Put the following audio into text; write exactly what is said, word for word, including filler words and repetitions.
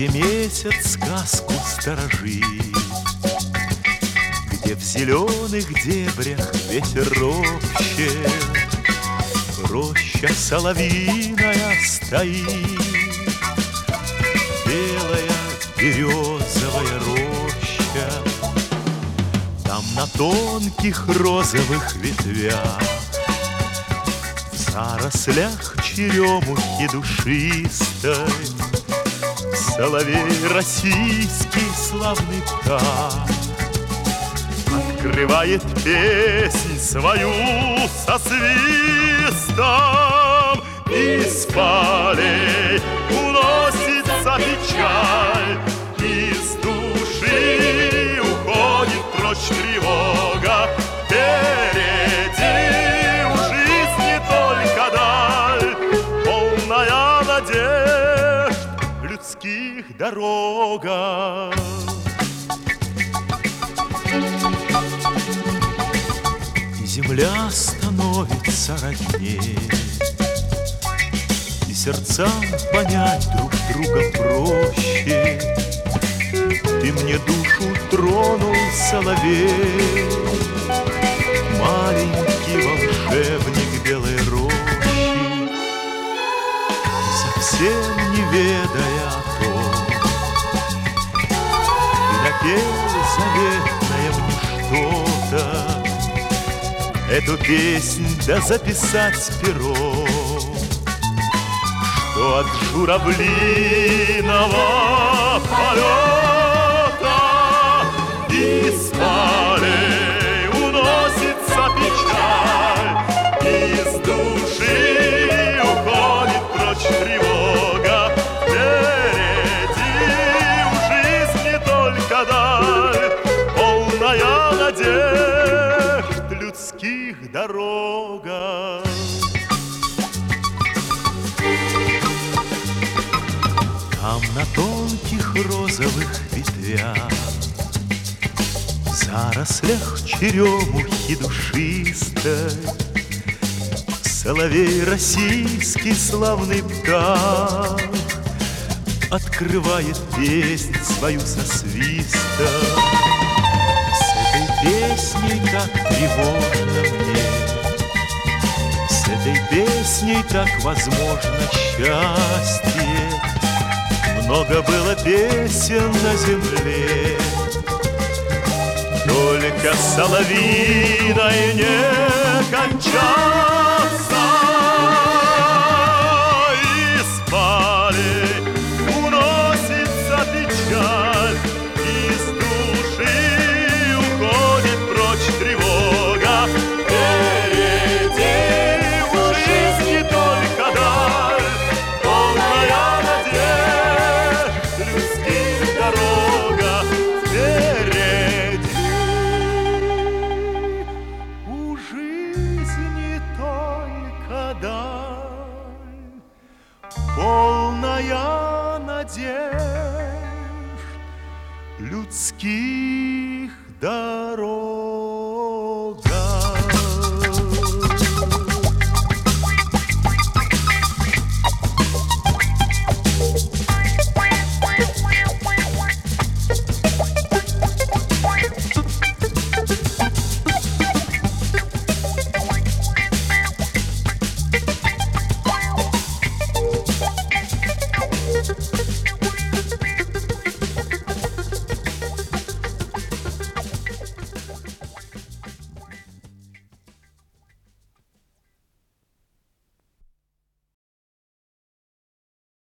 где месяц сказку сторожит, где в зеленых дебрях ветер ропщет, роща соловьиная стоит, белая березовая роща. Там на тонких розовых ветвях, в зарослях черемухи душистой, соловей российский славный птах открывает песнь свою со свистом. Из полей уносится печаль, из души уходит прочь тревога. Впереди у жизни только даль, полная надежд в людских дорогах. И земля становится родней, и сердцам понять друг друга проще. Ты мне душу тронул, соловей, маленький волшебник белой рощи, совсем не ведая о том, ты напел заветное мне что-то. Эту песнь да записать пером, что от журавлиного полета из полей уносится печаль, из души уходит прочь тревога. Впереди у жизни только даль, полная надежд в людских дорогах. Там на тонких розовых ветвях, в зарослях черемухи душистой, соловей российский славный птах открывает песнь свою со свистом. С этой песней так тревожно мне, с этой песней так возможно счастье. Много было песен на земле, только соловьиной не кончался. Из полей уносится печаль, из души уходит прочь тревога. Впереди у жизни только даль, полная надежд в людских дорогах. Впереди у жизни только даль, полная надежд людских дорог.